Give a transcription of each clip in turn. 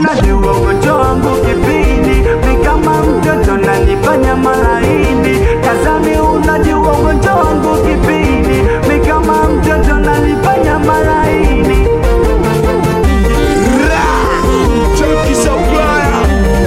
unajua ugonjwa wangu kipindi, ni kama mtoto nanifanya malaini. Tazami unajua ugonjwa wangu kipindi, ni kama mtoto nanifanya malaini. Chunky supplier,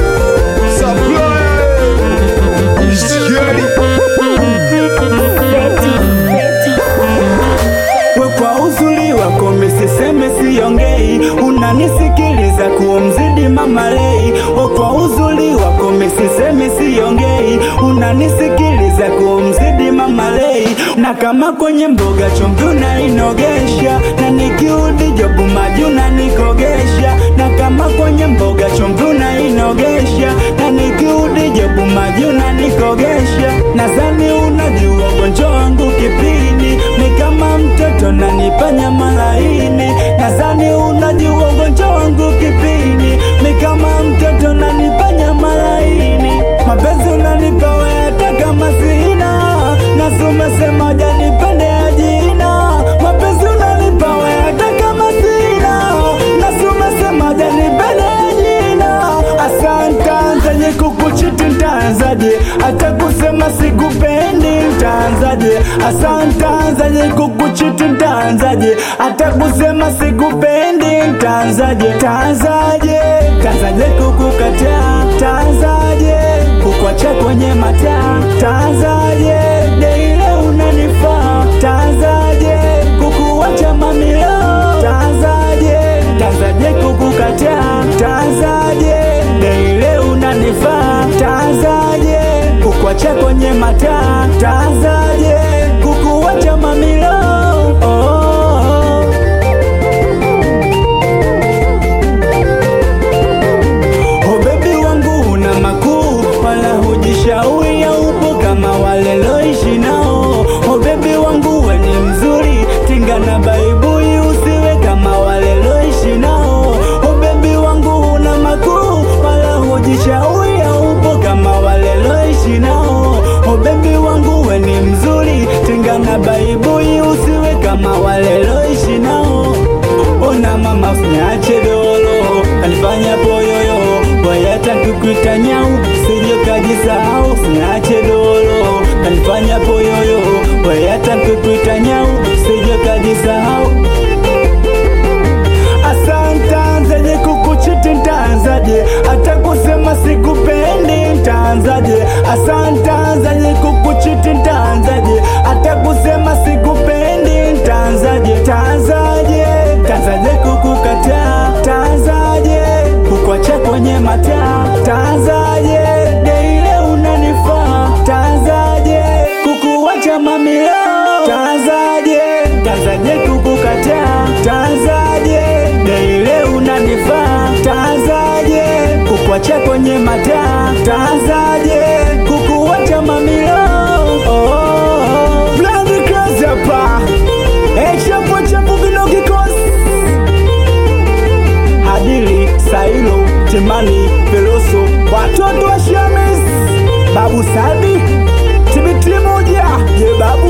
We kwa uzuri wako misiseme siongei, unanisikiliza kuomzidi mama lei. We kwa uzuri wako misiseme siongei, unanisikiliza kuomzidi mama lei. Na kama kwenye mboga chumvi unainogesha, na nikiudi jobu maji unanikogesha. Na kama kwenye mboga chumvi unainogesha, na nikiudi jobu maji unanikogesha. Nadhani unajua ugonjwa wangu kipindi, ni kama mtoto nanifanya malaini. Nadhani unajua ugonjwa wangu kipindi, ni kama mtoto nanifanya malaini. Mapenzi unanipa wewe hata kama sina, na umesema hujanipende ajina. Mapenzi unanipa wewe hata kama sina, na umesema hujanipende ajina. Asante zenye kukuchiti ntaanzaje, hata kusema sikupendi ntaanzaje. Asante zenye kukuchiti ntaanzaje, hata kusema sikupendi ntaanzaje. Taanzaje, taanzaje kukukataa, taanzaje kukuacha kwenye mataa, taanzaje deile unanifaa, taanzaje kukuacha mamilo, taanzaje, taanzaje kukukataa, taanzaje deile unanifaa, taanzaje kukuacha kwenye mataa, taanzaje kukuacha mamilo. Hujishauri ya upo kama wale loishi nao. Oh baby wangu we ni mzuri, tinga na baibui usiwe kama wale loishi nao. Oh baby wangu una makuu, wala hujishauri ya upo kama wale loishi nao. Oh baby wangu we ni mzuri, tinga na baibui usiwe kama wale loishi nao. Ona mama usiniache dolo, kanifanya poyoyo, wayata kukuita nyau, sije kajisahau. Usiniache dolo, kanifanya poyoyo, wayata kukuita nyau, sije kajisahau. Asante zenye kukuchiti ntaanzaje, hata kusema sikupendi ntaanzaje. Asante zenye kukuchiti ntaanzaje, hata kusema sikupendi ntaanzaje. Taanzaje, taanzaje kukukataa, taanzaje kukuacha kwenye mataa, taanzaje deile unanifaa, taanzaje kukuacha mamilo, taanzaje, taanzaje kukukataa, taanzaje deile unanifaa, taanzaje kukuacha kwenye mataa, taanzaje kukuacha mamilo. Bloody crazy hapa, chapo chapo vinogi kosi Adili, Sailo, Timani, Veloso, watoto wa Shamis, Babu Sadi, Tibiti moja, ye babu